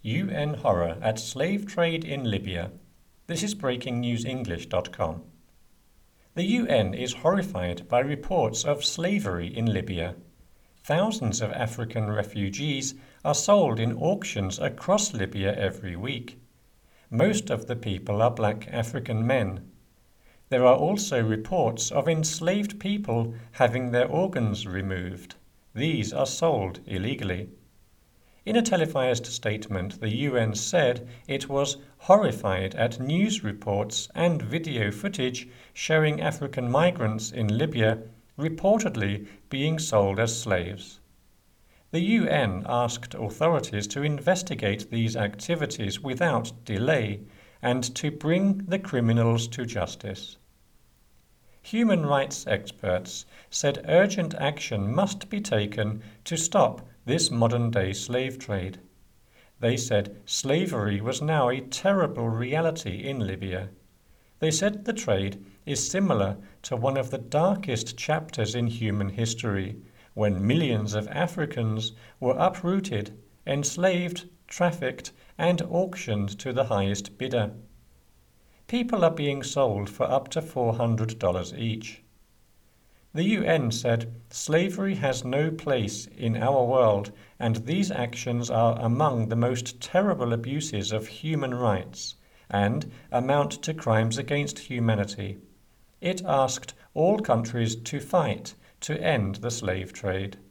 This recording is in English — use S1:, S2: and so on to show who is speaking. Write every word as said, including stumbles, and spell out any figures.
S1: U N horror at slave trade in Libya. This is breaking news english dot com. The U N is horrified by reports of slavery in Libya. Thousands of African refugees are sold in auctions across Libya every week. Most of the people are black African men. There are also reports of enslaved people having their organs removed. These are sold illegally. In a televised statement, the U N said it was horrified at news reports and video footage showing African migrants in Libya reportedly being sold as slaves. The U N asked authorities to investigate these activities without delay and to bring the criminals to justice. Human rights experts said urgent action must be taken to stop this modern-day slave trade. They said slavery was now a terrible reality in Libya. They said the trade is similar to one of the darkest chapters in human history, when millions of Africans were uprooted, enslaved, trafficked, and auctioned to the highest bidder. People are being sold for up to four hundred dollars each. The U N said slavery has no place in our world, and these actions are among the most terrible abuses of human rights and amount to crimes against humanity. It asked all countries to fight to end the slave trade.